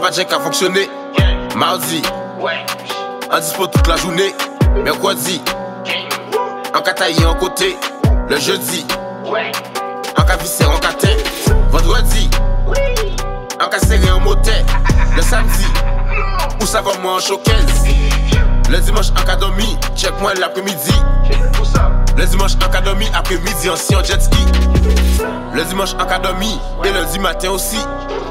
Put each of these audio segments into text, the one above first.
pas de check à fonctionner. Mardi, en dispo toute la journée. Mercredi, en cas taillé en côté. Le jeudi, en cas vissé en catin. Vendredi, en cas serré en motet. Le samedi, où ça va moi en showcase. Le dimanche en cas dormi, check moi l'après-midi. Le dimanche en cas dormi, après-midi en en jet ski. Le dimanche en cas dormi, et lundi matin aussi.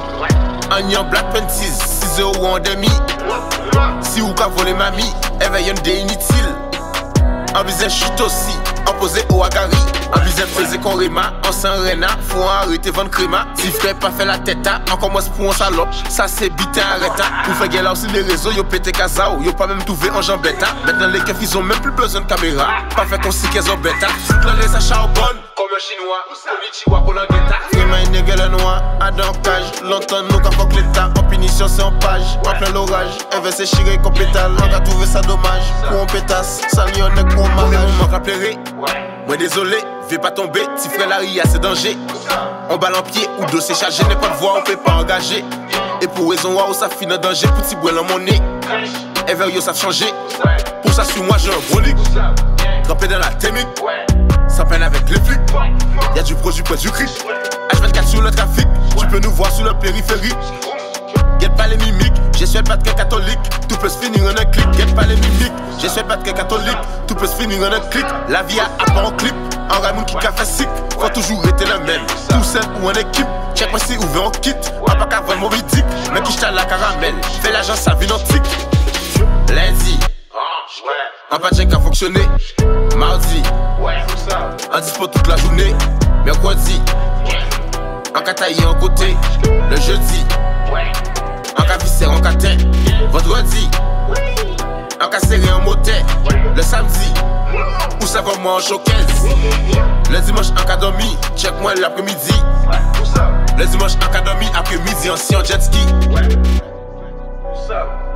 En black panties, 6 € en demi. Si ou ka volé mamie, éveille un dé inutile. En visage chute aussi, en posé au agari. En visage faisait qu'on rema, en sans rena. Faut arrêter vendre créma. Si frère pas fait la tête, on commence pour un salope. Ça c'est bité arrêta. Pour faire gueule aussi les réseaux, yo pété kazao. Yo pas même trouvé en jambetta. Maintenant les keufs ils ont même plus besoin de caméra. Pas fait qu'on s'y qu'elles ont bêta. Toute la laisse à charbonne. Comme un chinois, Konnichiwa pour l'anguetta. Vraiment une gueule noire, à dankage. Longtemps nous qu'à fuck l'état. En punition c'est en page, en plein l'orage. Inversé chiré comme pétale. On a trouvé ça dommage. Pour un pétasse, ça lui en est pour un mariage. Mon manque à pleurer. Moi désolé, vais pas tomber. Si frère la ria c'est danger. On balle en pied ou dossier chargé. N'est pas de voix, on peut pas engager. Et pour raison waouh ça finit en danger. Petit bois dans mon nez. Et vers yo ça changé. Pour ça sur moi j'ai un gros lick. Trempé dans la thémique. Ça peine avec les flics. Y'a du produit près du cric. H24 sur le trafic. Tu peux nous voir sur le périphérie. Guette pas les mimiques. Je suis pas de catholique. Tout peut se finir en un clic. Guette pas les mimiques. Je suis pas de catholique. Tout peut se finir en un clic. La vie a pas en clip. En Raymond qui a fait sick. Faut toujours rester le même. Tout seul ou en équipe. Check moi si ouvert en kit. On pas qu'à vendre mon bidic. Mais qui j't'ai la caramel. Fais l'agent sa vie nantique. Lundi. En pas de check à fonctionner. Mardi, en dispo toute la journée. Mercredi, en cas taillé en côté. Le jeudi, en cas vissé en catin. Vendredi, en cas serré en motet. Le samedi, où ça va moi en showcase. Le dimanche en cas dormi, check moi l'après-midi. Le dimanche en cas dormi, après-midi en jet ski.